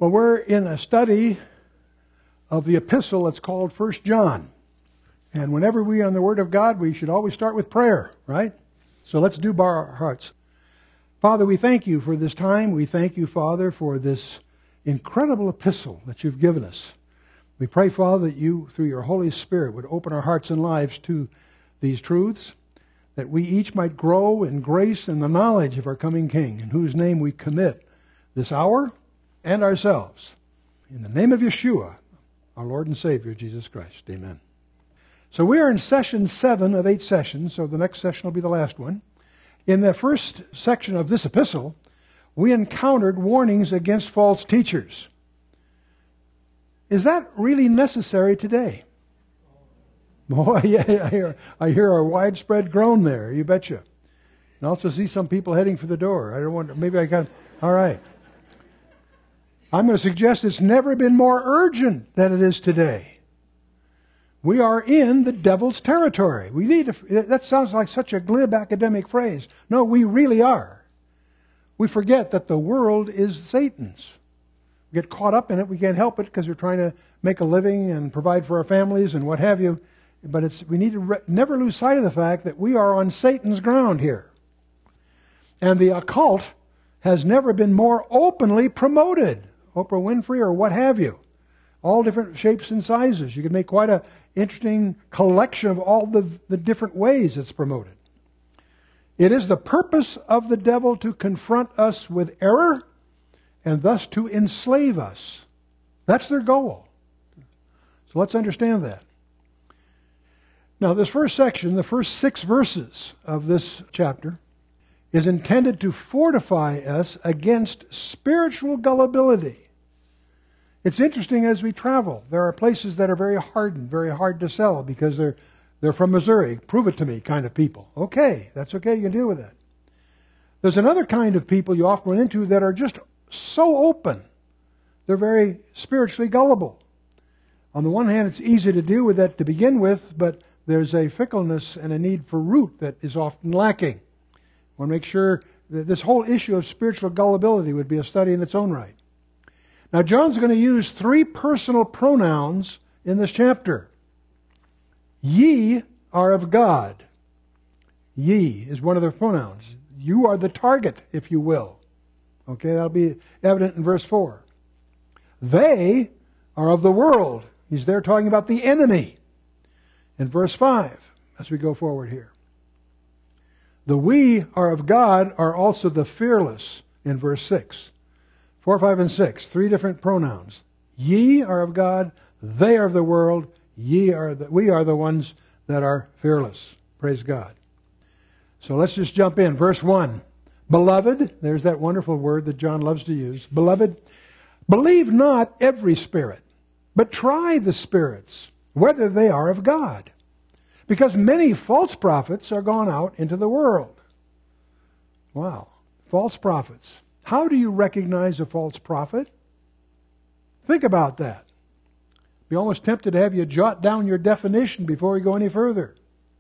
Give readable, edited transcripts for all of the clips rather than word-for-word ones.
Well, we're in a study of the epistle that's called 1 John. And whenever we are on the Word of God, we should always start with prayer, right? So let's do bow our hearts. Father, we thank you for this time. We thank you, Father, for this incredible epistle that you've given us. We pray, Father, that you, through your Holy Spirit, would open our hearts and lives to these truths, that we each might grow in grace and the knowledge of our coming King, in whose name we commit this hour and ourselves. In the name of Yeshua, our Lord and Savior, Jesus Christ. Amen. So we are in session 7 of 8 sessions, so the next session will be the last one. In the first section of this epistle, we encountered warnings against false teachers. Is that really necessary today? Oh, yeah, I hear a widespread groan there, you betcha. And also see some people heading for the door. I don't want, maybe I got, all right. I'm going to suggest it's never been more urgent than it is today. We are in the devil's territory. We need to, that sounds like such a glib academic phrase. No, we really are. We forget that the world is Satan's. We get caught up in it. We can't help it because we're trying to make a living and provide for our families and what have you. But we need to never lose sight of the fact that we are on Satan's ground here. And the occult has never been more openly promoted. Oprah Winfrey or what have you. All different shapes and sizes. You can make quite an interesting collection of all the different ways it's promoted. It is the purpose of the devil to confront us with error and thus to enslave us. That's their goal. So let's understand that. Now, this first section, the first 6 verses of this chapter, is intended to fortify us against spiritual gullibility. It's interesting as we travel. There are places that are very hardened, very hard to sell because they're from Missouri. Prove it to me kind of people. Okay, that's okay. You can deal with that. There's another kind of people you often run into that are just so open. They're very spiritually gullible. On the one hand, it's easy to deal with that to begin with, but there's a fickleness and a need for root that is often lacking. I want to make sure that this whole issue of spiritual gullibility would be a study in its own right. Now, John's going to use 3 personal pronouns in this chapter. Ye are of God. Ye is one of the pronouns. You are the target, if you will. Okay, that'll be evident in verse 4. They are of the world. He's there talking about the enemy. In verse 5, as we go forward here. The we are of God are also the fearless in verse 6. 4, 5, and 6, 3 different pronouns. Ye are of God, they are of the world, we are the ones that are fearless. Praise God. So let's just jump in. Verse 1. Beloved, there's that wonderful word that John loves to use. Beloved, believe not every spirit, but try the spirits, whether they are of God. Because many false prophets are gone out into the world. Wow. False prophets. How do you recognize a false prophet? Think about that. Be almost tempted to have you jot down your definition before we go any further.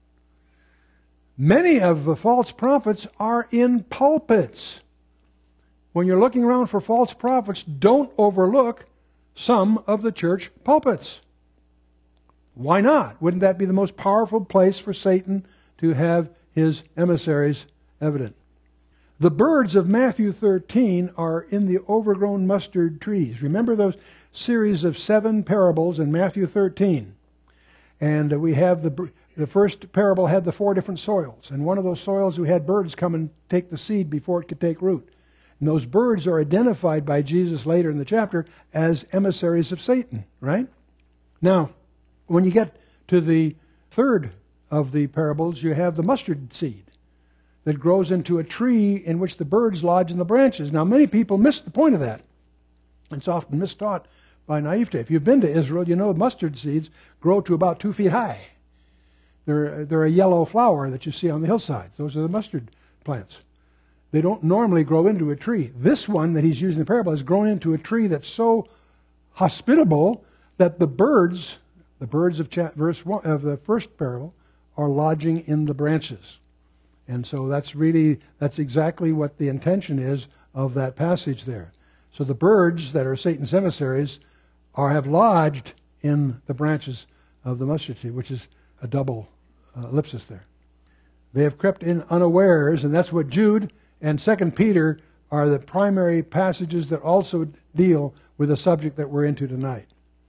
Many of the false prophets are in pulpits. When you're looking around for false prophets, don't overlook some of the church pulpits. Why not? Wouldn't that be the most powerful place for Satan to have his emissaries evident? The birds of Matthew 13 are in the overgrown mustard trees. Remember those series of 7 parables in Matthew 13? And we have the first parable had the 4 different soils. And one of those soils we had birds come and take the seed before it could take root. And those birds are identified by Jesus later in the chapter as emissaries of Satan, right? Now, when you get to the third of the parables, you have the mustard seed that grows into a tree in which the birds lodge in the branches. Now, many people miss the point of that. It's often mistaught by naivete. If you've been to Israel, you know mustard seeds grow to about 2 feet high. They're a yellow flower that you see on the hillsides. Those are the mustard plants. They don't normally grow into a tree. This one that he's using in the parable has grown into a tree that's so hospitable that the birds of verse 1 of the first parable, are lodging in the branches. And so that's exactly what the intention is of that passage there. So the birds that are Satan's emissaries have lodged in the branches of the mustard seed, which is a double ellipsis there. They have crept in unawares, and that's what Jude and 2 Peter are the primary passages that also deal with the subject that we're into tonight.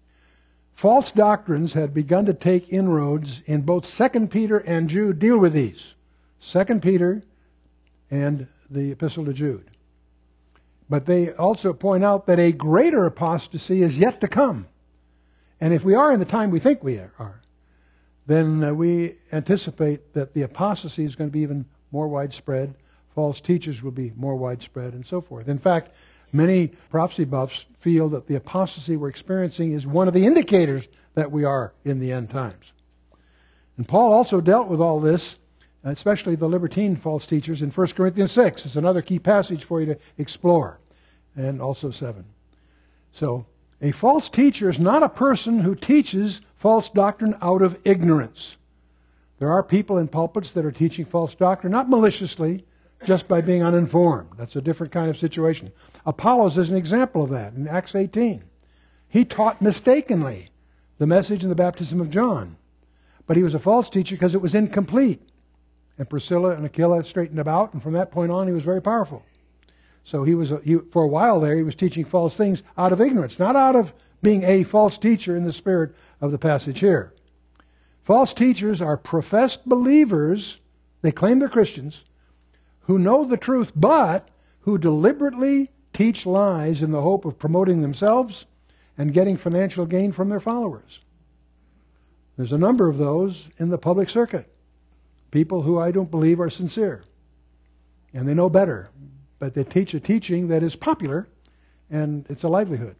False doctrines had begun to take inroads in both 2 Peter and Jude deal with these. 2 Peter and the Epistle to Jude. But they also point out that a greater apostasy is yet to come. And if we are in the time we think we are, then we anticipate that the apostasy is going to be even more widespread. False teachers will be more widespread and so forth. In fact, many prophecy buffs feel that the apostasy we're experiencing is one of the indicators that we are in the end times. And Paul also dealt with all this, especially the libertine false teachers, in 1 Corinthians 6. It's another key passage for you to explore, and also 7. So, a false teacher is not a person who teaches false doctrine out of ignorance. There are people in pulpits that are teaching false doctrine, not maliciously, just by being uninformed. That's a different kind of situation. Apollos is an example of that in Acts 18. He taught mistakenly the message in the baptism of John. But he was a false teacher because it was incomplete. And Priscilla and Aquila straightened him out, and from that point on he was very powerful. So for a while there he was teaching false things out of ignorance, not out of being a false teacher in the spirit of the passage here. False teachers are professed believers, they claim they're Christians, who know the truth, but who deliberately teach lies in the hope of promoting themselves and getting financial gain from their followers. There's a number of those in the public circuit. People who I don't believe are sincere. And they know better. But they teach a teaching that is popular, and it's a livelihood.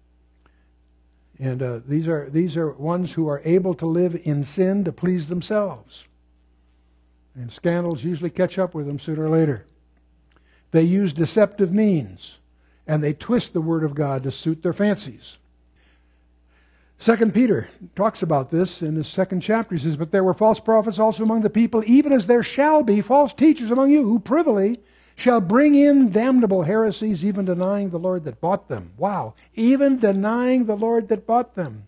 And these are ones who are able to live in sin to please themselves. And scandals usually catch up with them sooner or later. They use deceptive means, and they twist the Word of God to suit their fancies. 2 Peter talks about this in his 2nd chapter. He says, "But there were false prophets also among the people, even as there shall be false teachers among you, who privily shall bring in damnable heresies, even denying the Lord that bought them." Wow. Even denying the Lord that bought them.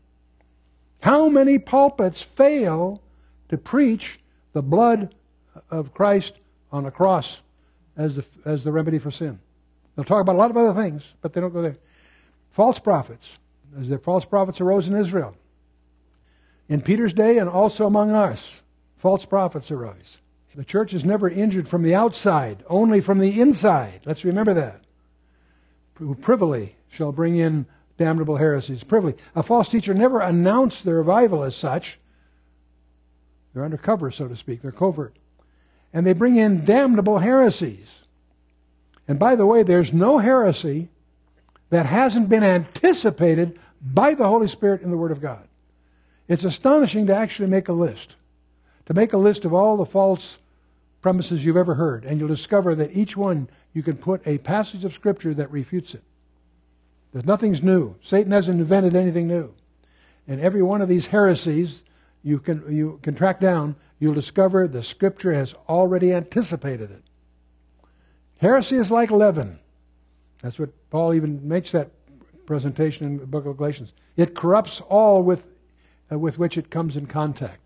How many pulpits fail to preach the blood of Christ on a cross as the remedy for sin? They'll talk about a lot of other things, but they don't go there. False prophets. As the false prophets arose in Israel. In Peter's day and also among us, false prophets arose. The church is never injured from the outside, only from the inside. Let's remember that. Who privily shall bring in damnable heresies. Privily. A false teacher never announced their revival as such. They're undercover, so to speak. They're covert. And they bring in damnable heresies. And by the way, there's no heresy that hasn't been anticipated by the Holy Spirit in the Word of God. It's astonishing to actually make a list. To make a list of all the false premises you've ever heard, and you'll discover that each one you can put a passage of Scripture that refutes it. There's nothing's new. Satan hasn't invented anything new. And every one of these heresies you can track down, you'll discover the Scripture has already anticipated it. Heresy is like leaven. That's what Paul even makes that presentation in the book of Galatians. It corrupts all with which it comes in contact.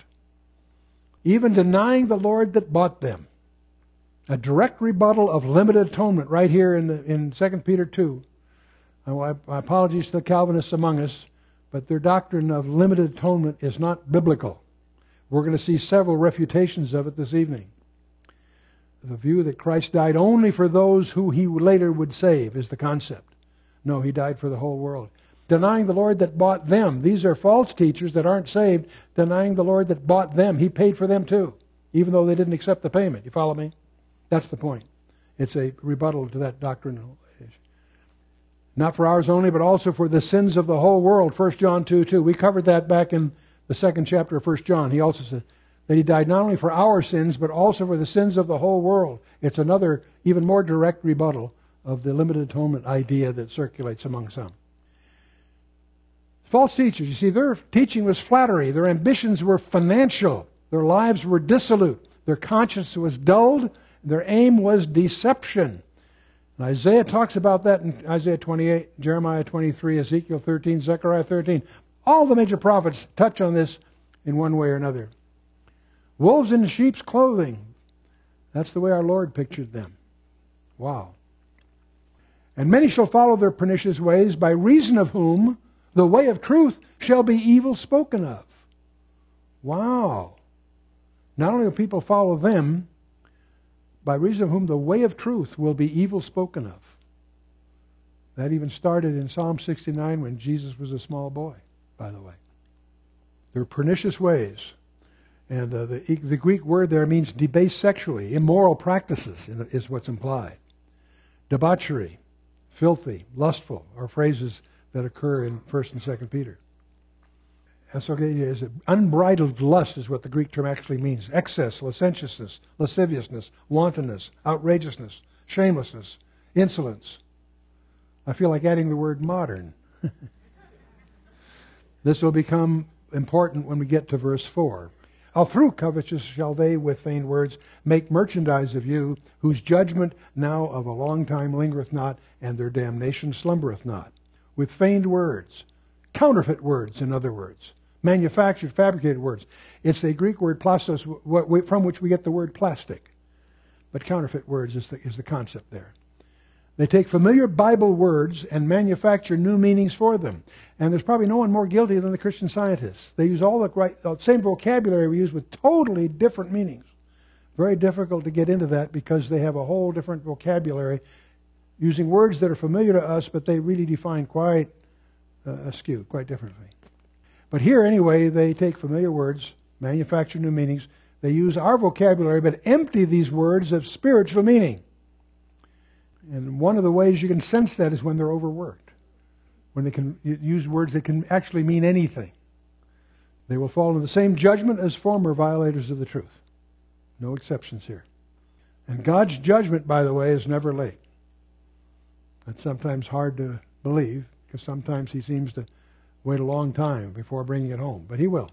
Even denying the Lord that bought them. A direct rebuttal of limited atonement right here in 2 Peter 2. My apologies to the Calvinists among us, but their doctrine of limited atonement is not biblical. We're going to see several refutations of it this evening. The view that Christ died only for those who he later would save is the concept. No, he died for the whole world. Denying the Lord that bought them. These are false teachers that aren't saved, denying the Lord that bought them. He paid for them too, even though they didn't accept the payment. You follow me? That's the point. It's a rebuttal to that doctrine. Not for ours only, but also for the sins of the whole world. 1 John 2:2. We covered that back in the 2nd chapter of 1 John. He also said that he died not only for our sins, but also for the sins of the whole world. It's another, even more direct rebuttal of the limited atonement idea that circulates among some. False teachers, you see, their teaching was flattery. Their ambitions were financial. Their lives were dissolute. Their conscience was dulled. Their aim was deception. And Isaiah talks about that in Isaiah 28, Jeremiah 23, Ezekiel 13, Zechariah 13. All the major prophets touch on this in one way or another. Wolves in sheep's clothing. That's the way our Lord pictured them. Wow. And many shall follow their pernicious ways, by reason of whom the way of truth shall be evil spoken of. Wow. Not only will people follow them, by reason of whom the way of truth will be evil spoken of. That even started in Psalm 69 when Jesus was a small boy, by the way. Their pernicious ways. And the Greek word there means debased sexually. Immoral practices is what's implied. Debauchery, filthy, lustful are phrases that occur in 1st and 2nd Peter. Unbridled lust is what the Greek term actually means. Excess, licentiousness, lasciviousness, wantonness, outrageousness, shamelessness, insolence. I feel like adding the word modern. This will become important when we get to verse 4. Through covetousness shall they with feigned words make merchandise of you, whose judgment now of a long time lingereth not, and their damnation slumbereth not. With feigned words, counterfeit words, in other words, manufactured, fabricated words. It's a Greek word plastos, from which we get the word plastic. But counterfeit words is the concept there. They take familiar Bible words and manufacture new meanings for them. And there's probably no one more guilty than the Christian Scientists. They use all the same vocabulary we use with totally different meanings. Very difficult to get into that because they have a whole different vocabulary using words that are familiar to us, but they really define quite askew, quite differently. But here, anyway, they take familiar words, manufacture new meanings. They use our vocabulary, but empty these words of spiritual meaning. And one of the ways you can sense that is when they're overworked. When they can use words that can actually mean anything. They will fall into the same judgment as former violators of the truth. No exceptions here. And God's judgment, by the way, is never late. That's sometimes hard to believe, because sometimes He seems to wait a long time before bringing it home. But He will.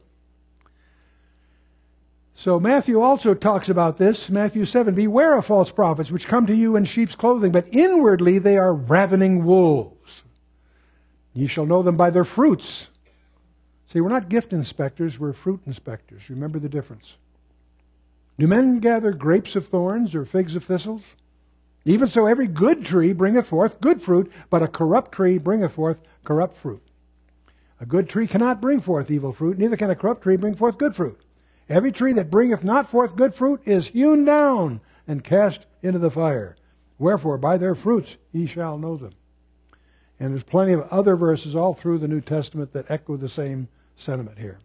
So Matthew also talks about this. Matthew 7, beware of false prophets, which come to you in sheep's clothing, but inwardly they are ravening wolves. Ye shall know them by their fruits. See, we're not gift inspectors, we're fruit inspectors. Remember the difference. Do men gather grapes of thorns or figs of thistles? Even so every good tree bringeth forth good fruit, but a corrupt tree bringeth forth corrupt fruit. A good tree cannot bring forth evil fruit, neither can a corrupt tree bring forth good fruit. Every tree that bringeth not forth good fruit is hewn down and cast into the fire. Wherefore, by their fruits ye shall know them. And there's plenty of other verses all through the New Testament that echo the same sentiment here.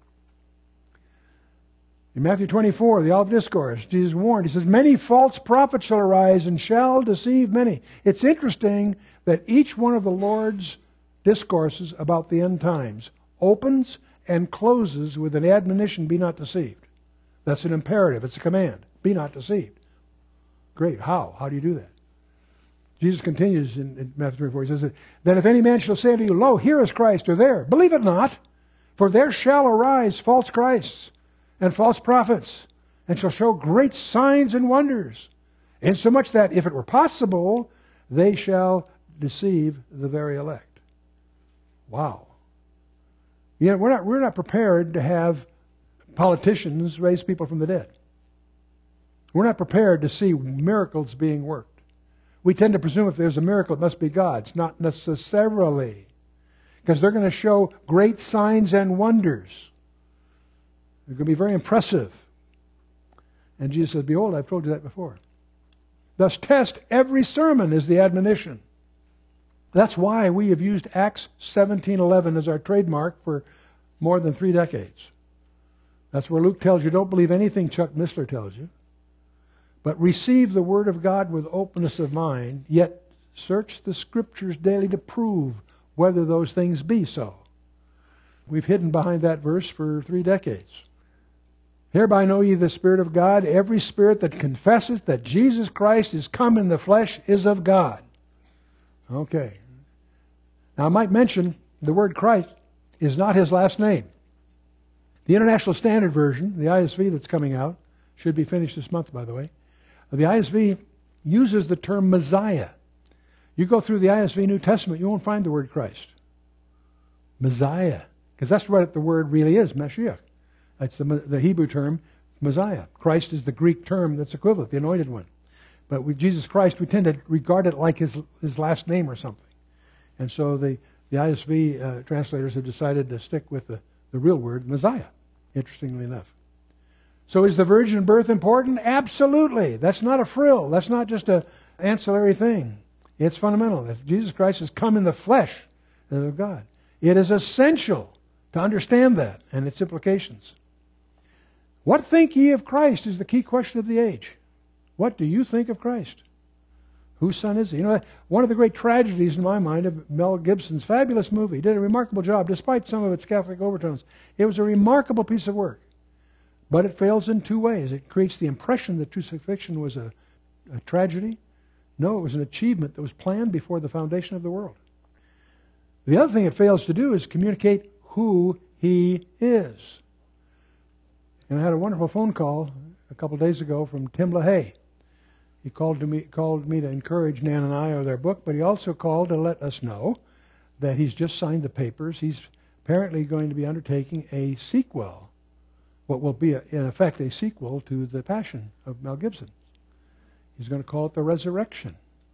In Matthew 24, the Olivet Discourse, Jesus warned. He says, many false prophets shall arise and shall deceive many. It's interesting that each one of the Lord's discourses about the end times opens and closes with an admonition, be not deceived. That's an imperative. It's a command. Be not deceived. Great. How? How do you do that? Jesus continues in Matthew 24. He says, then if any man shall say unto you, lo, here is Christ, or there, believe it not, for there shall arise false Christs and false prophets, and shall show great signs and wonders, insomuch that, if it were possible, they shall deceive the very elect. Wow. You know, we're not prepared to have politicians raise people from the dead. We're not prepared to see miracles being worked. We tend to presume if there's a miracle, it must be God's. Not necessarily. Because they're going to show great signs and wonders. They're going to be very impressive. And Jesus says, behold, I've told you that before. Thus test every sermon is the admonition. That's why we have used Acts 17:11 as our trademark for more than 3 decades. That's where Luke tells you, don't believe anything Chuck Missler tells you, but receive the Word of God with openness of mind, yet search the Scriptures daily to prove whether those things be so. We've hidden behind that verse for 3 decades. Hereby know ye the Spirit of God. Every spirit that confesses that Jesus Christ is come in the flesh is of God. Okay. Now I might mention the word Christ is not His last name. The International Standard Version, the ISV that's coming out, should be finished this month, by the way. The ISV uses the term Messiah. You go through the ISV New Testament, you won't find the word Christ. Messiah. Because that's what the word really is, Mashiach. That's the Hebrew term, Messiah. Christ is the Greek term that's equivalent, the anointed one. But with Jesus Christ, we tend to regard it like his last name or something. And so the ISV translators have decided to stick with the real word, Messiah, interestingly enough. So is the virgin birth important? Absolutely. That's not a frill. That's not just an ancillary thing. It's fundamental. If Jesus Christ has come in the flesh of God, it is essential to understand that and its implications. What think ye of Christ is the key question of the age. What do you think of Christ? Whose son is he? You know, one of the great tragedies in my mind of Mel Gibson's fabulous movie. He did a remarkable job, despite some of its Catholic overtones. It was a remarkable piece of work. But it fails in two ways. It creates the impression that crucifixion was a tragedy. No, it was an achievement that was planned before the foundation of the world. The other thing it fails to do is communicate who he is. And I had a wonderful phone call a couple of days ago from Tim LaHaye. He called me to encourage Nan and I of their book, but he also called to let us know that he's just signed the papers. He's apparently going to be undertaking a sequel, what will be, in effect, a sequel to The Passion of Mel Gibson. He's going to call it The Resurrection.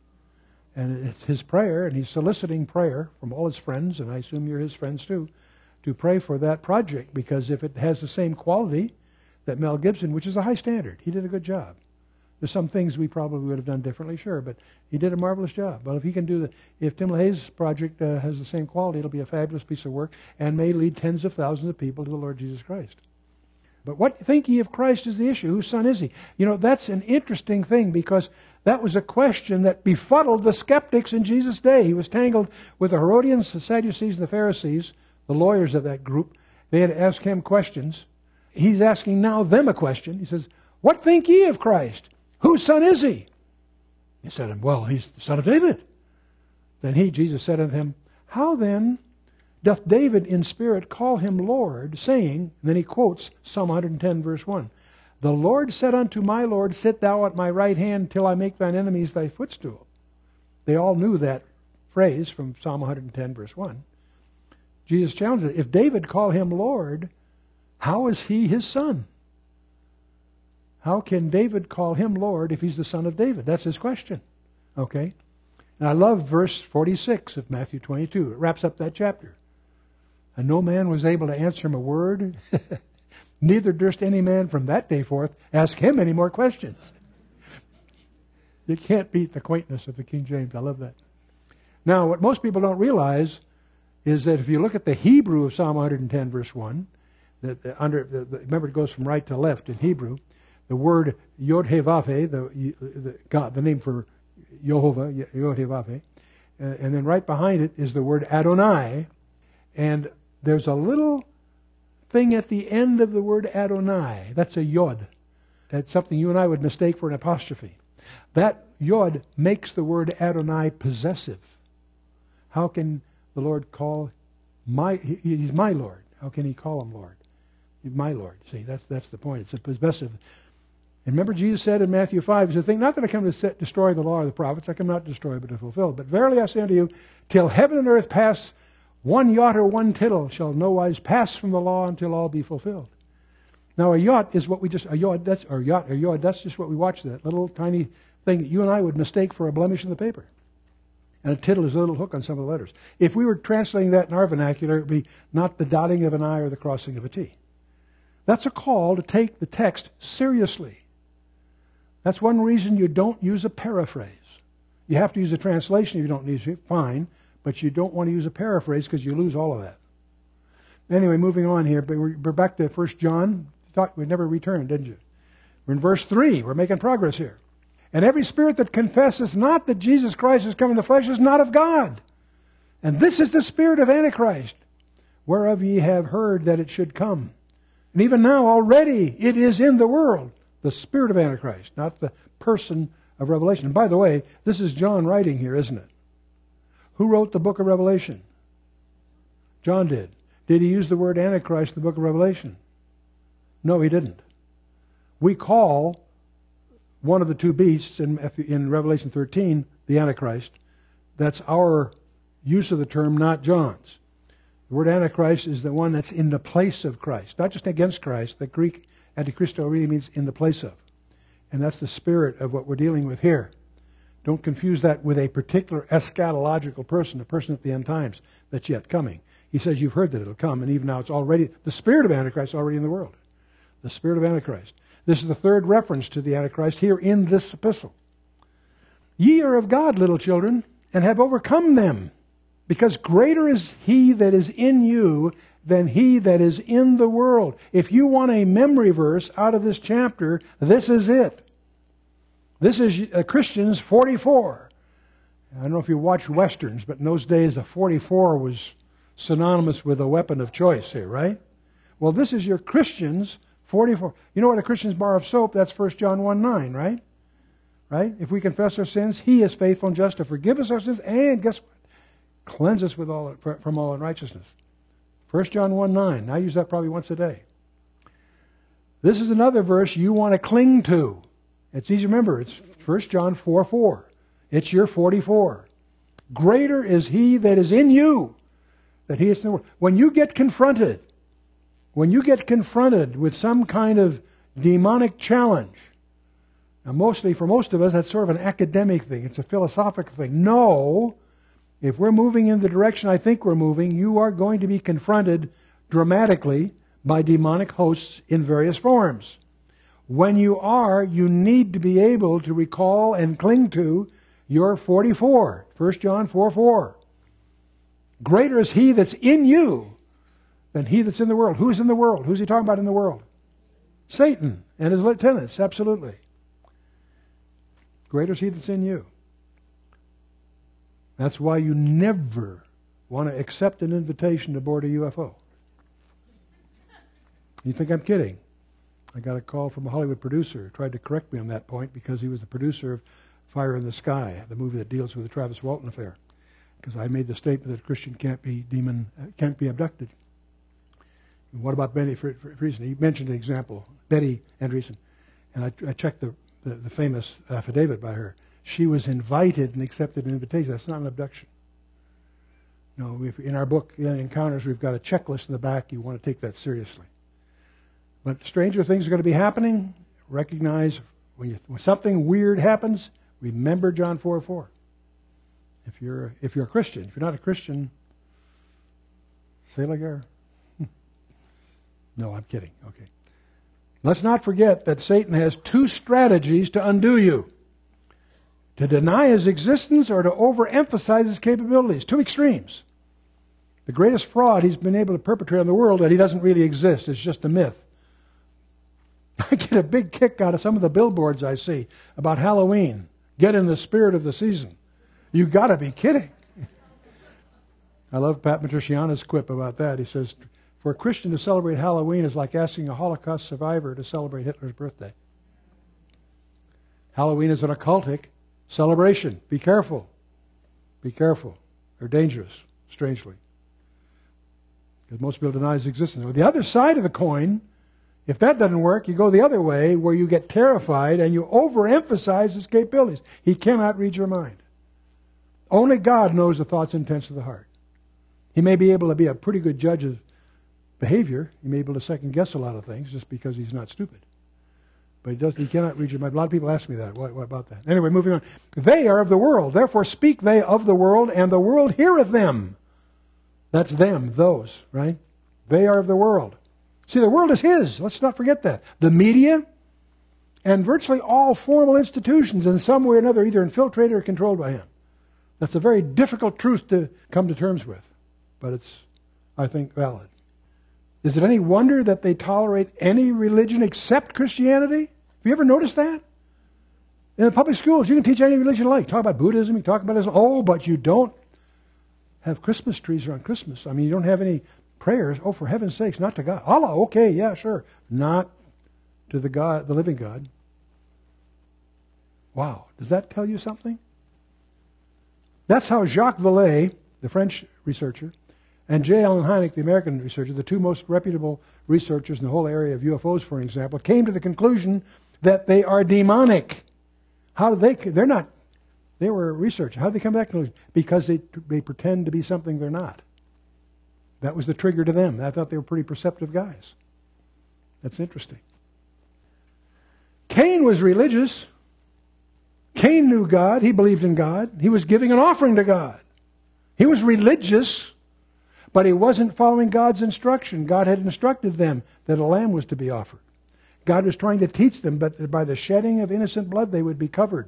And it's his prayer, and he's soliciting prayer from all his friends, and I assume you're his friends too, to pray for that project, because if it has the same quality that Mel Gibson, which is a high standard, he did a good job. There's some things we probably would have done differently, sure, but he did a marvelous job. Well, if he can do if Tim LaHaye's project has the same quality, it'll be a fabulous piece of work and may lead tens of thousands of people to the Lord Jesus Christ. But what think ye of Christ is the issue. Whose son is he? You know, that's an interesting thing, because that was a question that befuddled the skeptics in Jesus' day. He was tangled with the Herodians, the Sadducees, and the Pharisees, the lawyers of that group. They had to ask him questions. He's asking now them a question. He says, what think ye of Christ? Whose son is he? He said, well, he's the son of David. Then Jesus said unto him, how then doth David in spirit call him Lord, saying, and then he quotes Psalm 110, verse 1, the Lord said unto my Lord, sit thou at my right hand till I make thine enemies thy footstool. They all knew that phrase from Psalm 110, verse 1. Jesus challenged it. If David call him Lord, how is he his son? How can David call him Lord if he's the son of David? That's his question. Okay? And I love verse 46 of Matthew 22. It wraps up that chapter. And no man was able to answer him a word. Neither durst any man from that day forth ask him any more questions. You can't beat the quaintness of the King James. I love that. Now, what most people don't realize is that if you look at the Hebrew of Psalm 110, verse 1, remember it goes from right to left in Hebrew, the word Yod-Heh-Vav-Heh, the name for Jehovah, Yod-Heh-Vav-Heh, and then right behind it is the word Adonai, and there's a little thing at the end of the word Adonai. That's a Yod. That's something you and I would mistake for an apostrophe. That Yod makes the word Adonai possessive. How can the Lord call he's my Lord. How can he call him Lord? He's my Lord. See, that's the point. It's a possessive. And remember Jesus said in Matthew 5, he said, think not that I come to destroy the law of the prophets. I come not to destroy, but to fulfill. But verily I say unto you, till heaven and earth pass, one jot or one tittle shall no wise pass from the law until all be fulfilled. Now a jot is what we just, that's just what we watch, that little tiny thing that you and I would mistake for a blemish in the paper. And a tittle is a little hook on some of the letters. If we were translating that in our vernacular, it would be not the dotting of an I or the crossing of a T. That's a call to take the text seriously. That's one reason you don't use a paraphrase. You have to use a translation if you don't need to, fine, but you don't want to use a paraphrase because you lose all of that. Anyway, moving on here, but we're back to 1 John. You thought we'd never return, didn't you? We're in verse 3. We're making progress here. And every spirit that confesses not that Jesus Christ has come in the flesh is not of God. And this is the spirit of Antichrist, whereof ye have heard that it should come. And even now already it is in the world, the spirit of Antichrist, not the person of Revelation. And by the way, this is John writing here, isn't it? Who wrote the book of Revelation? John did. Did he use the word Antichrist in the book of Revelation? No, he didn't. We call one of the two beasts in Revelation 13 the Antichrist. That's our use of the term, not John's. The word Antichrist is the one that's in the place of Christ, not just against Christ. The Greek Antichristo really means in the place of. And that's the spirit of what we're dealing with here. Don't confuse that with a particular eschatological person, a person at the end times that's yet coming. He says you've heard that it'll come, and even now it's already, the spirit of Antichrist is already in the world. The spirit of Antichrist. This is the third reference to the Antichrist here in this epistle. Ye are of God, little children, and have overcome them, because greater is he that is in you than he that is in the world. If you want a memory verse out of this chapter, this is it. This is Christians 44. I don't know if you watch Westerns, but in those days a 44 was synonymous with a weapon of choice here, right? Well, this is your Christians 44. You know what a Christian's bar of soap? That's 1 John 1:9, right? Right? If we confess our sins, He is faithful and just to forgive us our sins, and guess what? Cleanse us from all unrighteousness. 1 John 1:9. I use that probably once a day. This is another verse you want to cling to. It's easy to remember. It's 1 John 4:4. It's your 44. Greater is He that is in you than he is in the world. When you get confronted with some kind of demonic challenge, now mostly for most of us that's sort of an academic thing. It's a philosophical thing. No, if we're moving in the direction I think we're moving, you are going to be confronted dramatically by demonic hosts in various forms. When you are, you need to be able to recall and cling to your 44. 1 John 4:4. Greater is He that's in you than he that's in the world. Who's in the world? Who's he talking about in the world? Satan and his lieutenants, absolutely. Greater is He that's in you. That's why you never want to accept an invitation to board a UFO. You think I'm kidding? I got a call from a Hollywood producer who tried to correct me on that point because he was the producer of Fire in the Sky, the movie that deals with the Travis Walton affair. Because I made the statement that a Christian can't be abducted. And what about Betty Andreesson? He mentioned an example, Betty Andreesson, and I checked the famous affidavit by her. She was invited and accepted an invitation. That's not an abduction. No, in our book, Encounters, we've got a checklist in the back. You want to take that seriously. But stranger things are going to be happening. Recognize when something weird happens, remember John 4:4. If you're a Christian. If you're not a Christian, say like you're. No, I'm kidding. Okay. Let's not forget that Satan has two strategies to undo you. To deny his existence or to overemphasize his capabilities. Two extremes. The greatest fraud he's been able to perpetrate on the world that he doesn't really exist. It's just a myth. I get a big kick out of some of the billboards I see about Halloween. Get in the spirit of the season. You got to be kidding. I love Pat Matriciana's quip about that. He says, for a Christian to celebrate Halloween is like asking a Holocaust survivor to celebrate Hitler's birthday. Halloween is an occultic celebration. Be careful. Be careful. They're dangerous, strangely. Because most people deny his existence. On the other side of the coin, if that doesn't work, you go the other way where you get terrified and you overemphasize his capabilities. He cannot read your mind. Only God knows the thoughts and intents of the heart. He may be able to be a pretty good judge of behavior. He may be able to second guess a lot of things just because he's not stupid. But he cannot read your mind. A lot of people ask me that. What about that? Anyway, moving on. They are of the world. Therefore speak they of the world, and the world heareth them. That's them, those, right? They are of the world. See, the world is His. Let's not forget that. The media and virtually all formal institutions in some way or another either infiltrated or controlled by Him. That's a very difficult truth to come to terms with. But it's, I think, valid. Is it any wonder that they tolerate any religion except Christianity? Have you ever noticed that? In the public schools, you can teach any religion you like. Talk about Buddhism, you talk about Islam. Oh, but you don't have Christmas trees around Christmas. I mean, you don't have any prayers. Oh, for heaven's sakes, not to God. Allah, okay, yeah, sure. Not to the God, the living God. Wow. Does that tell you something? That's how Jacques Vallée, the French researcher, and J. Allen Hynek, the American researcher, the two most reputable researchers in the whole area of UFOs, for example, came to the conclusion that they are demonic. How do they? They're not They were researching. How did they come back? Because they pretend to be something they're not. That was the trigger to them. I thought they were pretty perceptive guys. That's interesting. Cain was religious. Cain knew God. He believed in God. He was giving an offering to God. He was religious, but he wasn't following God's instruction. God had instructed them that a lamb was to be offered. God was trying to teach them, but by the shedding of innocent blood, they would be covered.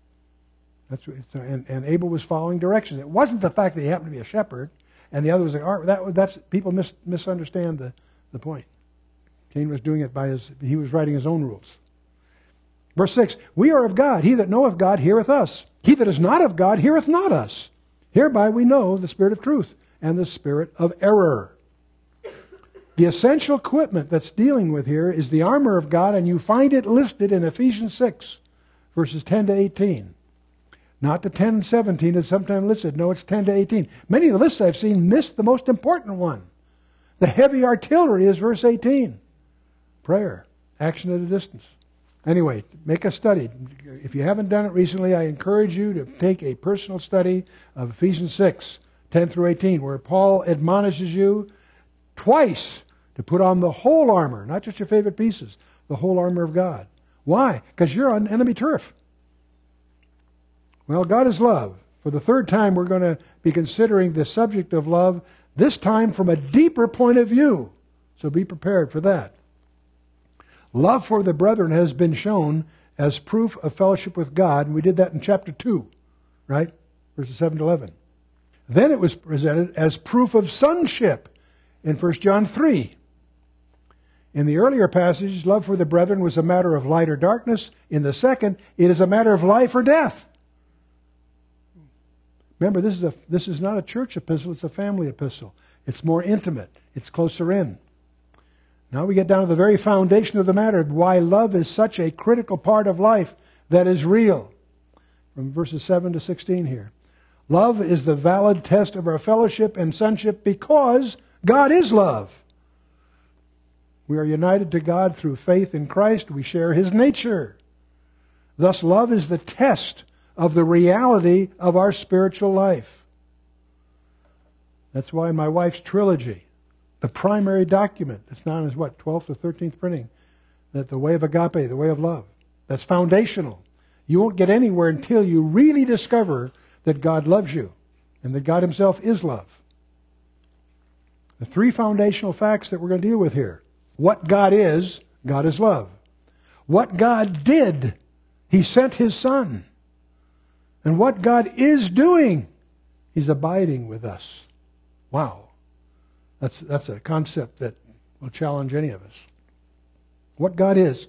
And Abel was following directions. It wasn't the fact that he happened to be a shepherd, and the other was like, people misunderstand the point. Cain was doing it he was writing his own rules. Verse 6, we are of God. He that knoweth God heareth us. He that is not of God heareth not us. Hereby we know the spirit of truth and the spirit of error. The essential equipment that's dealing with here is the armor of God, and you find it listed in Ephesians 6, verses 10 to 18. Not the 10 and 17 is sometimes listed. No, it's 10 to 18. Many of the lists I've seen miss the most important one. The heavy artillery is verse 18. Prayer. Action at a distance. Anyway, make a study. If you haven't done it recently, I encourage you to take a personal study of Ephesians 6, 10 through 18, where Paul admonishes you twice to put on the whole armor, not just your favorite pieces, the whole armor of God. Why? Because you're on enemy turf. Well, God is love. For the third time, we're going to be considering the subject of love, this time from a deeper point of view. So be prepared for that. Love for the brethren has been shown as proof of fellowship with God, and we did that in chapter 2, right? Verses 7 to 11. Then it was presented as proof of sonship in 1 John 3. In the earlier passage, love for the brethren was a matter of light or darkness. In the second, it is a matter of life or death. Remember, this is not a church epistle, it's a family epistle. It's more intimate. It's closer in. Now we get down to the very foundation of the matter, why love is such a critical part of life that is real. From verses 7 to 16 here. Love is the valid test of our fellowship and sonship because God is love. We are united to God through faith in Christ. We share His nature. Thus, love is the test of the reality of our spiritual life. That's why my wife's trilogy, the primary document, that's known as 12th or 13th printing, that the way of agape, the way of love, that's foundational. You won't get anywhere until you really discover that God loves you and that God Himself is love. The three foundational facts that we're going to deal with here. What God is love. What God did, He sent His Son. And what God is doing, He's abiding with us. Wow. That's a concept that will challenge any of us. What God is.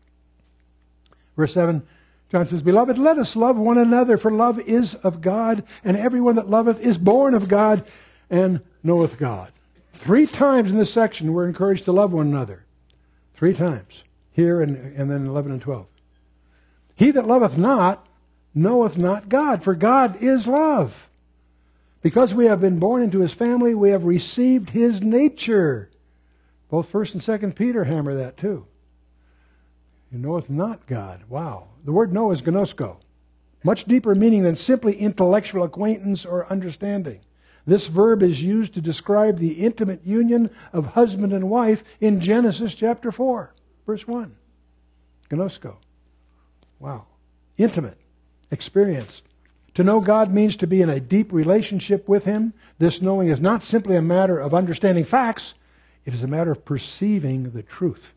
Verse 7, John says, Beloved, let us love one another, for love is of God, and everyone that loveth is born of God and knoweth God. 3 times in this section we're encouraged to love one another. 3 times. Here and then 11 and 12. He that loveth not knoweth not God, for God is love. Because we have been born into His family, we have received His nature. Both 1 and 2 Peter hammer that too. You knoweth not God. Wow. The word know is gnosko. Much deeper meaning than simply intellectual acquaintance or understanding. This verb is used to describe the intimate union of husband and wife in Genesis chapter 4, verse 1. Gnosko. Wow. Intimate. Experienced. To know God means to be in a deep relationship with Him. This knowing is not simply a matter of understanding facts. It is a matter of perceiving the truth.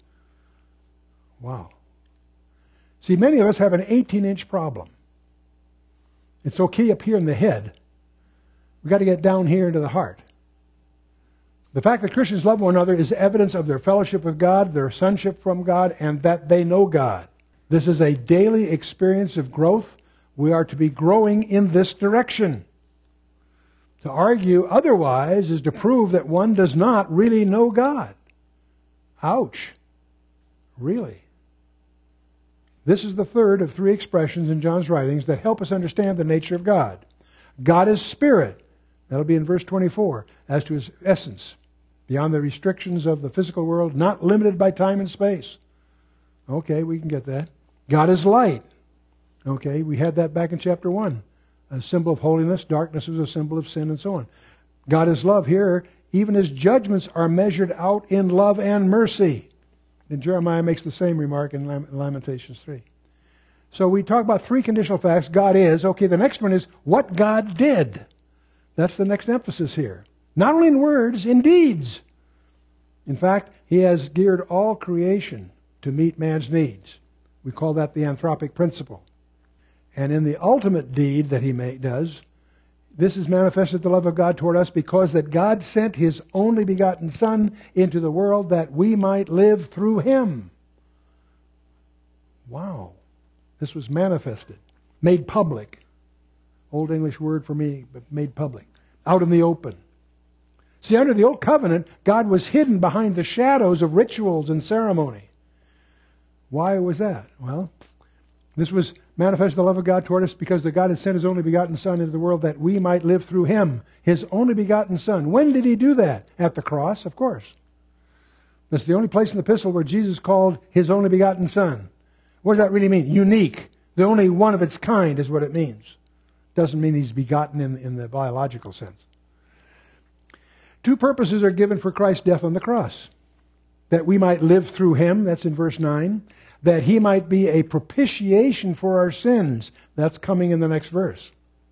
Wow. See, many of us have an 18-inch problem. It's okay up here in the head. We've got to get down here into the heart. The fact that Christians love one another is evidence of their fellowship with God, their sonship from God, and that they know God. This is a daily experience of growth. We are to be growing in this direction. To argue otherwise is to prove that one does not really know God. Ouch. Really. This is the third of 3 expressions in John's writings that help us understand the nature of God. God is spirit. That'll be in verse 24. As to His essence, beyond the restrictions of the physical world, not limited by time and space. Okay, we can get that. God is light. Okay, we had that back in chapter 1. A symbol of holiness, darkness was a symbol of sin, and so on. God is love. Here, even his judgments are measured out in love and mercy. And Jeremiah makes the same remark in Lamentations 3. So we talk about three conditional facts. God is. Okay, the next one is what God did. That's the next emphasis here. Not only in words, in deeds. In fact, he has geared all creation to meet man's needs. We call that the anthropic principle. And in the ultimate deed that he does, this is manifested the love of God toward us because that God sent his only begotten Son into the world that we might live through him. Wow. This was manifested, made public. Old English word for me, but made public. Out in the open. See, under the Old Covenant, God was hidden behind the shadows of rituals and ceremony. Why was that? Well, this was manifested the love of God toward us because that God had sent his only begotten Son into the world that we might live through him. His only begotten Son. When did he do that? At the cross, of course. That's the only place in the epistle where Jesus called his only begotten Son. What does that really mean? Unique. The only one of its kind is what it means. Doesn't mean he's begotten in the biological sense. Two purposes are given for Christ's death on the cross. That we might live through him, that's in verse 9. That he might be a propitiation for our sins. That's coming in the next verse.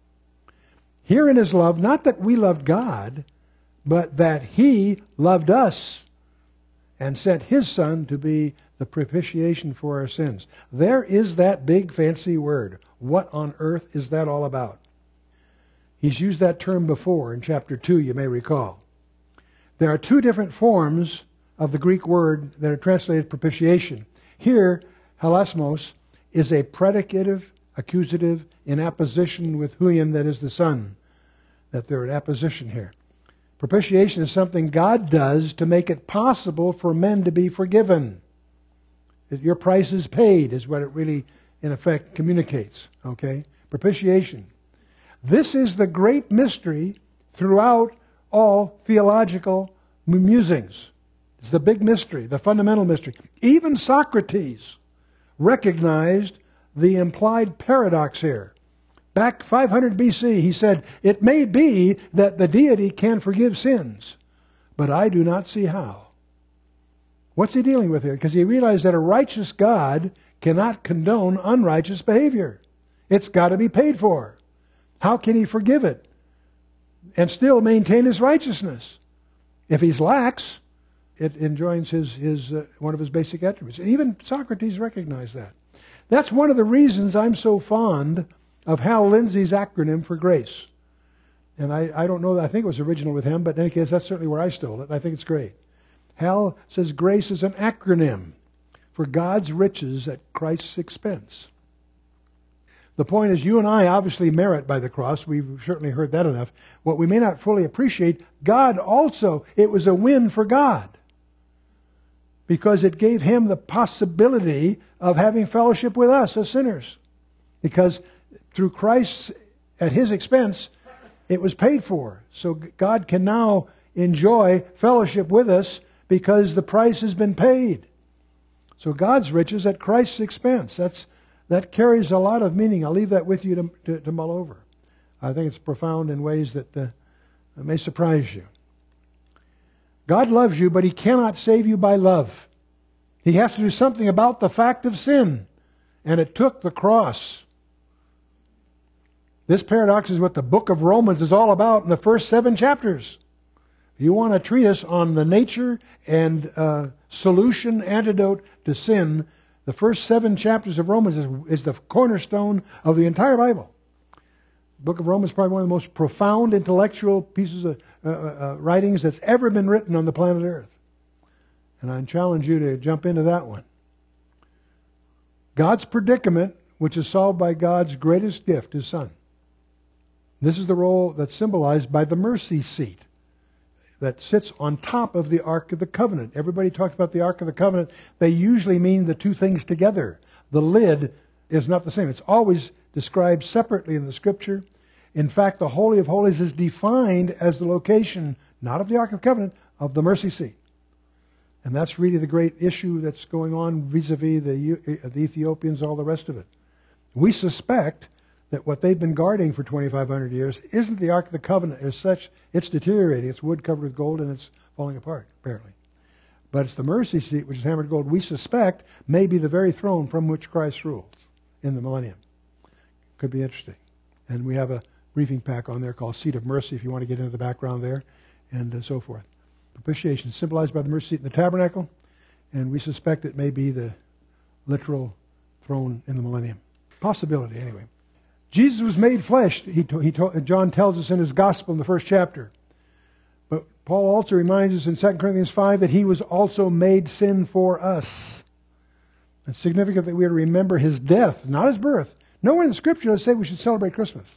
Here in his love, not that we loved God, but that he loved us and sent his Son to be the propitiation for our sins. There is that big fancy word. What on earth is that all about? He's used that term before in chapter 2, you may recall. There are two different forms of the Greek word that are translated propitiation. Here, halasmos is a predicative, accusative, in apposition with huion, that is the Son. That they're in apposition here. Propitiation is something God does to make it possible for men to be forgiven. That your price is paid is what it really, in effect, communicates. Okay? Propitiation. This is the great mystery throughout all theological musings. It's the big mystery, the fundamental mystery. Even Socrates recognized the implied paradox here. Back 500 BC, he said, "It may be that the deity can forgive sins, but I do not see how." What's he dealing with here? Because he realized that a righteous God cannot condone unrighteous behavior. It's got to be paid for. How can he forgive it and still maintain his righteousness? If he's lax, it enjoins one of his basic attributes. And even Socrates recognized that. That's one of the reasons I'm so fond of Hal Lindsey's acronym for grace. And I don't know, I think it was original with him, but in any case, that's certainly where I stole it. I think it's great. Hal says grace is an acronym for God's riches at Christ's expense. The point is, you and I obviously merit by the cross. We've certainly heard that enough. What we may not fully appreciate, God also, it was a win for God. Because it gave him the possibility of having fellowship with us as sinners. Because through Christ, at his expense, it was paid for. So God can now enjoy fellowship with us because the price has been paid. So God's riches at Christ's expense. That carries a lot of meaning. I'll leave that with you to mull over. I think it's profound in ways that may surprise you. God loves you, but he cannot save you by love. He has to do something about the fact of sin. And it took the cross. This paradox is what the book of Romans is all about in the first 7 chapters. If you want a treatise on the nature and solution, antidote to sin, the first 7 chapters of Romans is the cornerstone of the entire Bible. The book of Romans is probably one of the most profound intellectual pieces of writings that's ever been written on the planet Earth. And I challenge you to jump into that one. God's predicament, which is solved by God's greatest gift, His Son. This is the role that's symbolized by the mercy seat that sits on top of the Ark of the Covenant. Everybody talks about the Ark of the Covenant. They usually mean the two things together. The lid is not the same. It's always described separately in the Scripture. In fact, the Holy of Holies is defined as the location, not of the Ark of the Covenant, of the mercy seat. And that's really the great issue that's going on vis-a-vis the Ethiopians, all the rest of it. We suspect that what they've been guarding for 2,500 years isn't the Ark of the Covenant as such. It's deteriorating. It's wood covered with gold and it's falling apart, apparently. But it's the mercy seat, which is hammered gold, we suspect may be the very throne from which Christ rules in the millennium. Could be interesting. And we have a briefing pack on there called Seat of Mercy if you want to get into the background there, and so forth. Propitiation symbolized by the mercy seat in the tabernacle, and we suspect it may be the literal throne in the millennium. Possibility, anyway. Jesus was made flesh, John tells us in his gospel in the first chapter. But Paul also reminds us in 2 Corinthians 5 that he was also made sin for us. It's significant that we are to remember his death, not his birth. Nowhere in the Scripture does it say we should celebrate Christmas.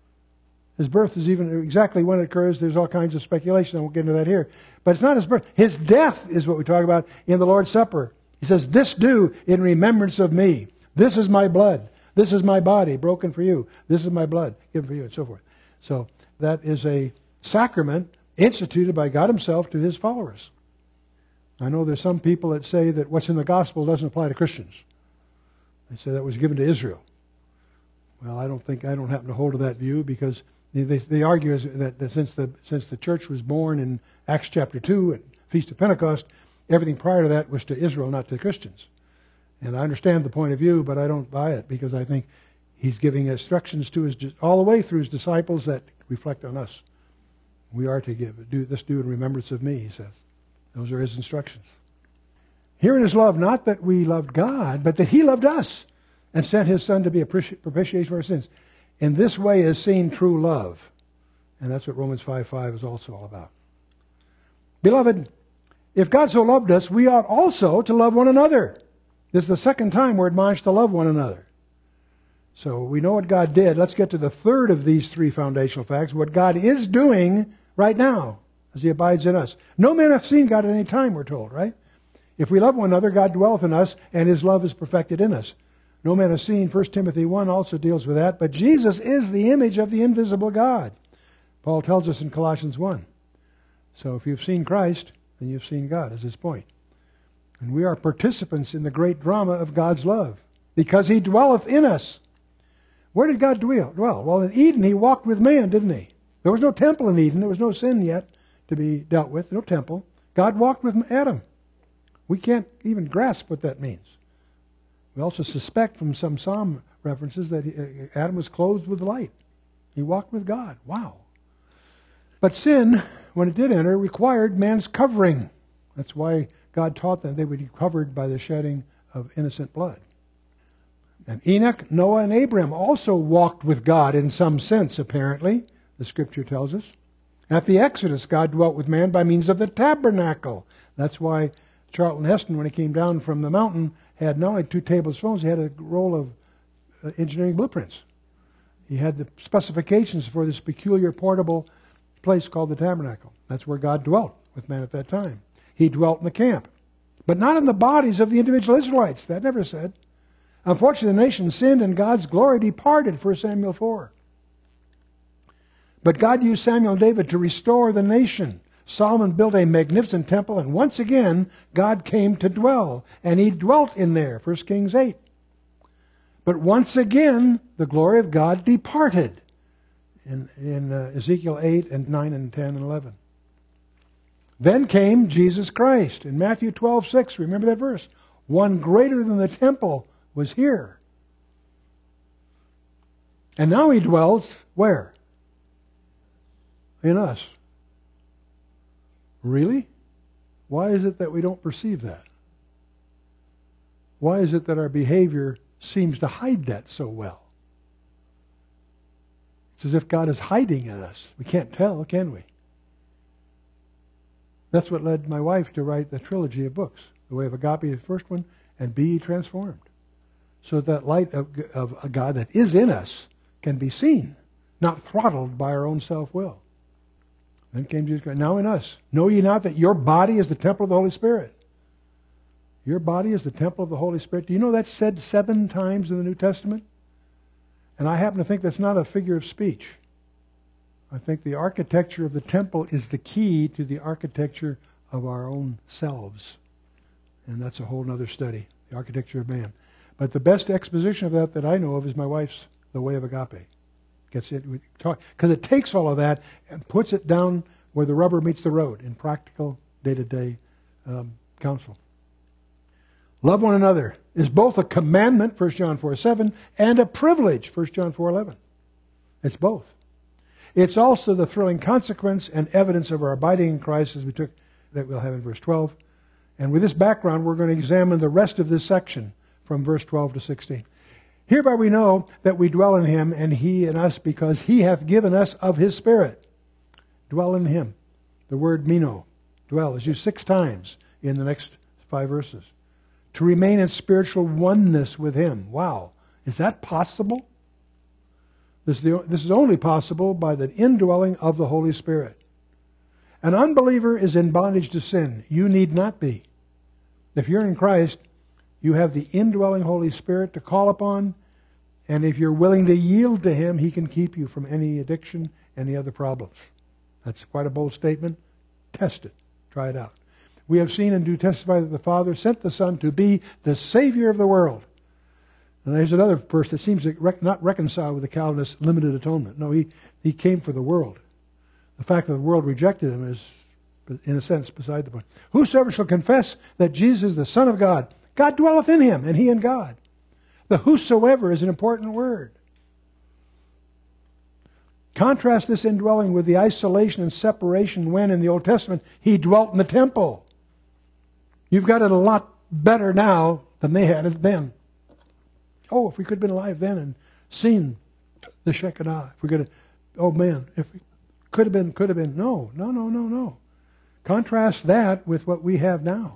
His birth is even exactly when it occurs. There's all kinds of speculation. I won't get into that here. But it's not his birth. His death is what we talk about in the Lord's Supper. He says, "This do in remembrance of me. This is my blood. This is my body broken for you. This is my blood given for you," and so forth. So that is a sacrament instituted by God himself to his followers. I know there's some people that say that what's in the gospel doesn't apply to Christians. They say that was given to Israel. Well, I don't happen to hold to that view, because they argue that since the church was born in Acts chapter 2 at Feast of Pentecost, everything prior to that was to Israel, not to Christians. And I understand the point of view, but I don't buy it, because I think he's giving instructions to all the way through his disciples that reflect on us. We are to do in remembrance of me, he says. Those are his instructions. Herein is love, not that we loved God, but that he loved us and sent his Son to be a propitiation for our sins. In this way is seen true love. And that's what Romans 5:5 is also all about. Beloved, if God so loved us, we ought also to love one another. This is the second time we're admonished to love one another. So we know what God did. Let's get to the third of these three foundational facts, what God is doing right now as he abides in us. No man hath seen God at any time, we're told, right? If we love one another, God dwelleth in us, and his love is perfected in us. No man has seen, 1 Timothy 1 also deals with that, but Jesus is the image of the invisible God. Paul tells us in Colossians 1. So if you've seen Christ, then you've seen God, is his point. And we are participants in the great drama of God's love, because he dwelleth in us. Where did God dwell? Well, in Eden he walked with man, didn't he? There was no temple in Eden. There was no sin yet to be dealt with, no temple. God walked with Adam. We can't even grasp what that means. We also suspect from some psalm references that Adam was clothed with light. He walked with God. Wow. But sin, when it did enter, required man's covering. That's why God taught them they would be covered by the shedding of innocent blood. And Enoch, Noah, and Abraham also walked with God in some sense, apparently, the Scripture tells us. At the Exodus, God dwelt with man by means of the tabernacle. That's why Charlton Heston, when he came down from the mountain, had not only 2 tablespoons, he had a roll of engineering blueprints. He had the specifications for this peculiar portable place called the tabernacle. That's where God dwelt with man at that time. He dwelt in the camp, but not in the bodies of the individual Israelites. That never said. Unfortunately, the nation sinned and God's glory departed, 1 Samuel 4. But God used Samuel and David to restore the nation. Solomon built a magnificent temple, and once again, God came to dwell, and he dwelt in there, 1 Kings 8. But once again, the glory of God departed in Ezekiel 8 and 9 and 10 and 11. Then came Jesus Christ in Matthew 12:6. Remember that verse? One greater than the temple was here. And now he dwells where? In us. Really? Why is it that we don't perceive that? Why is it that our behavior seems to hide that so well? It's as if God is hiding in us. We can't tell, can we? That's what led my wife to write the trilogy of books. The Way of Agape, the first one, and Be Ye Transformed. So that light of a God that is in us can be seen, not throttled by our own self-will. Then came Jesus Christ. Now in us. Know ye not that your body is the temple of the Holy Spirit? Your body is the temple of the Holy Spirit. Do you know that's said 7 times in the New Testament? And I happen to think that's not a figure of speech. I think the architecture of the temple is the key to the architecture of our own selves. And that's a whole other study, the architecture of man. But the best exposition of that I know of is my wife's The Way of Agape. Gets it, because it takes all of that and puts it down where the rubber meets the road in practical, day-to-day counsel. Love one another is both a commandment, 1 John 4:7, and a privilege, 1 John 4:11. It's both. It's also the thrilling consequence and evidence of our abiding in Christ, as we took that we'll have in verse 12. And with this background, we're going to examine the rest of this section from verse 12 to 16. Hereby we know that we dwell in him, and he in us, because he hath given us of his Spirit. Dwell in him. The word meno, dwell, is used 6 times in the next 5 verses. To remain in spiritual oneness with him. Wow. Is that possible? This is only possible by the indwelling of the Holy Spirit. An unbeliever is in bondage to sin. You need not be. If you're in Christ, you have the indwelling Holy Spirit to call upon, and if you're willing to yield to him, he can keep you from any addiction, any other problems. That's quite a bold statement. Test it. Try it out. We have seen and do testify that the Father sent the Son to be the Savior of the world. And there's another verse that seems to not reconcile with the Calvinist limited atonement. No, he came for the world. The fact that the world rejected him is, in a sense, beside the point. Whosoever shall confess that Jesus is the Son of God, God dwelleth in him, and he in God. The whosoever is an important word. Contrast this indwelling with the isolation and separation when, in the Old Testament, he dwelt in the temple. You've got it a lot better now than they had it then. Oh, if we could have been alive then and seen the Shekinah. If we could have, oh man, if we could have been. No. Contrast that with what we have now.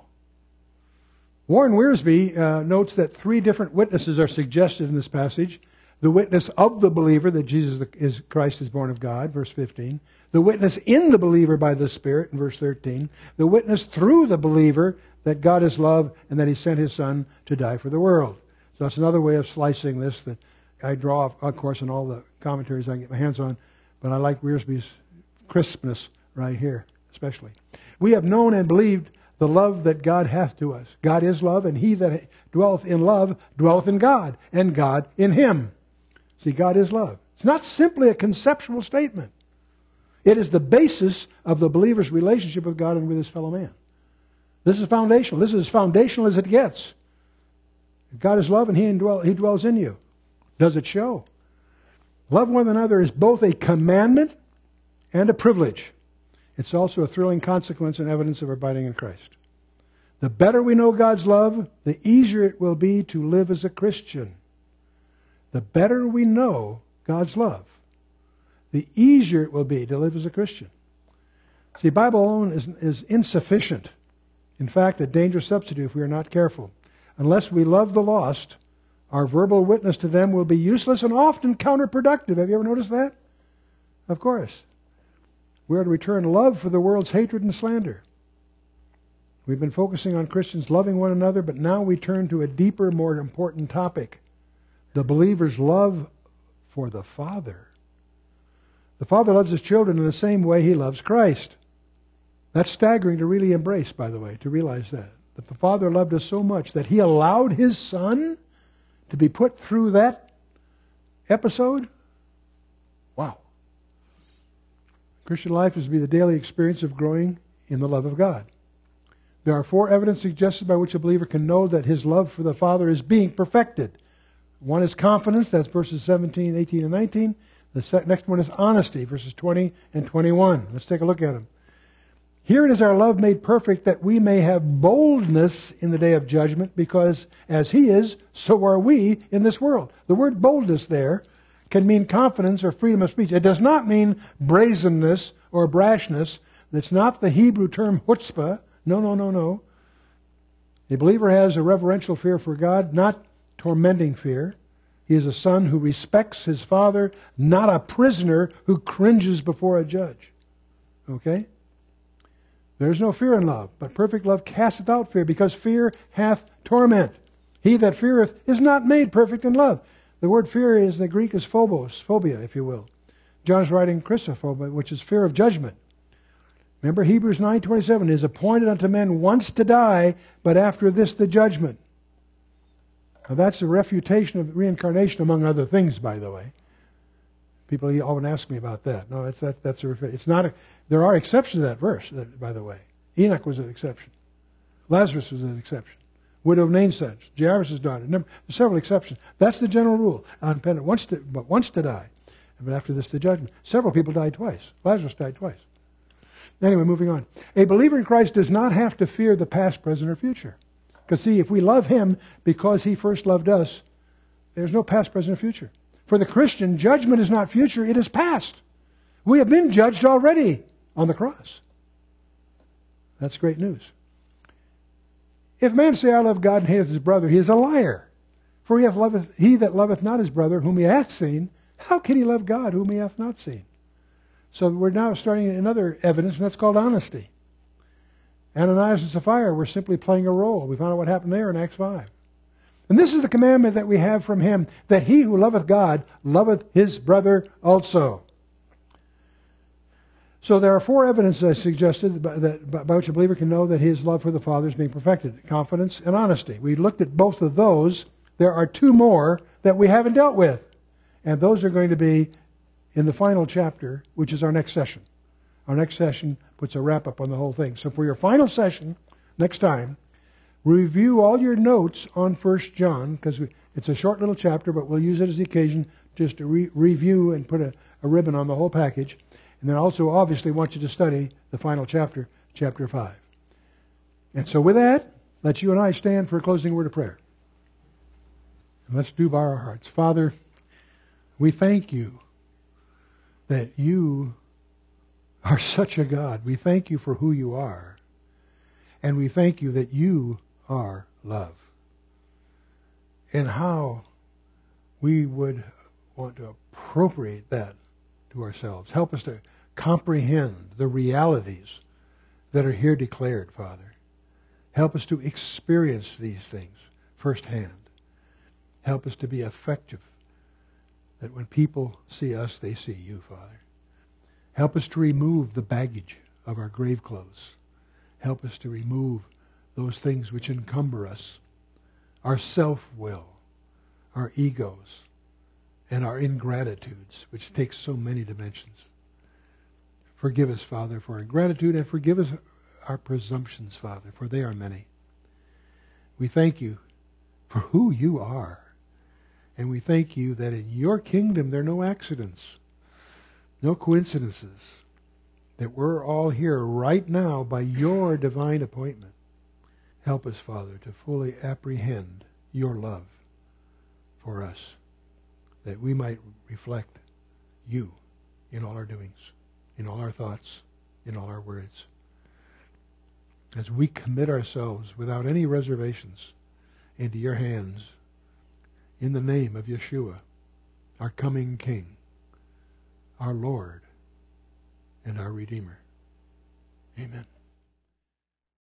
Warren Wiersbe notes that 3 different witnesses are suggested in this passage. The witness of the believer that Christ is born of God, verse 15. The witness in the believer by the Spirit, in verse 13. The witness through the believer that God is love and that he sent his Son to die for the world. So that's another way of slicing this that I draw, of course, in all the commentaries I can get my hands on. But I like Wiersbe's crispness right here, especially. We have known and believed the love that God hath to us. God is love, and he that dwelleth in love dwelleth in God, and God in him. See, God is love. It's not simply a conceptual statement. It is the basis of the believer's relationship with God and with his fellow man. This is foundational. This is as foundational as it gets. God is love, and he dwells in you. Does it show? Love one another is both a commandment and a privilege. It's also a thrilling consequence and evidence of abiding in Christ. The better we know God's love, the easier it will be to live as a Christian. The better we know God's love, the easier it will be to live as a Christian. See, Bible alone is insufficient. In fact, a dangerous substitute if we are not careful. Unless we love the lost, our verbal witness to them will be useless and often counterproductive. Have you ever noticed that? Of course. We are to return love for the world's hatred and slander. We've been focusing on Christians loving one another, but now we turn to a deeper, more important topic. The believer's love for the Father. The Father loves his children in the same way he loves Christ. That's staggering to really embrace, by the way, to realize that the Father loved us so much that he allowed his Son to be put through that episode. Wow. Christian life is to be the daily experience of growing in the love of God. There are 4 evidence suggested by which a believer can know that his love for the Father is being perfected. One is confidence, that's verses 17, 18, and 19. The next one is honesty, verses 20 and 21. Let's take a look at them. Herein is our love made perfect, that we may have boldness in the day of judgment, because as he is, so are we in this world. The word boldness there can mean confidence or freedom of speech. It does not mean brazenness or brashness. It's not the Hebrew term chutzpah. No. A believer has a reverential fear for God, not tormenting fear. He is a son who respects his father, not a prisoner who cringes before a judge. Okay? There is no fear in love, but perfect love casteth out fear, because fear hath torment. He that feareth is not made perfect in love. The word fear is, the Greek is phobos, phobia, if you will. John is writing Christophobia, which is fear of judgment. Remember Hebrews 9:27, it is appointed unto men once to die, but after this the judgment. Now that's a refutation of reincarnation, among other things, by the way. People often ask me about that. No, it's not. There are exceptions to that verse, by the way. Enoch was an exception. Lazarus was an exception. Widow of Nain's son, Jairus' daughter. There's several exceptions. That's the general rule. Unrepentant once to die, but after this the judgment. Several people died twice. Lazarus died twice. Anyway, moving on. A believer in Christ does not have to fear the past, present, or future. Because see, if we love Him because He first loved us, there's no past, present, or future. For the Christian, judgment is not future, it is past. We have been judged already on the cross. That's great news. If man say, I love God and hateth his brother, he is a liar. For he that loveth not his brother, whom he hath seen, how can he love God, whom he hath not seen? So we're now starting another evidence, and that's called honesty. Ananias and Sapphira were simply playing a role. We found out what happened there in Acts 5. And this is the commandment that we have from Him, that he who loveth God loveth his brother also. So there are four evidences I suggested by which a believer can know that his love for the Father is being perfected. Confidence and honesty. We looked at both of those. There are two more that we haven't dealt with. And those are going to be in the final chapter, which is our next session. Our next session puts a wrap-up on the whole thing. So for your final session, next time, review all your notes on 1 John, because it's a short little chapter, but we'll use it as the occasion just to review and put a ribbon on the whole package. And then also, obviously, want you to study the final chapter, chapter 5. And so with that, let you and I stand for a closing word of prayer. And let's do bow our hearts. Father, we thank you that you are such a God. We thank you for who you are. And we thank you that you are love. And how we would want to appropriate that to ourselves. Help us to comprehend the realities that are here declared, Father. Help us to experience these things firsthand. Help us to be effective, that when people see us, they see you, Father. Help us to remove the baggage of our grave clothes. Help us to remove those things which encumber us, our self-will, our egos, and our ingratitudes, which take so many dimensions. Forgive us, Father, for ingratitude, and forgive us our presumptions, Father, for they are many. We thank you for who you are, and we thank you that in your kingdom there are no accidents, no coincidences, that we're all here right now by your divine appointment. Help us, Father, to fully apprehend your love for us, that we might reflect you in all our doings, in all our thoughts, in all our words. As we commit ourselves without any reservations into your hands, in the name of Yeshua, our coming King, our Lord, and our Redeemer. Amen.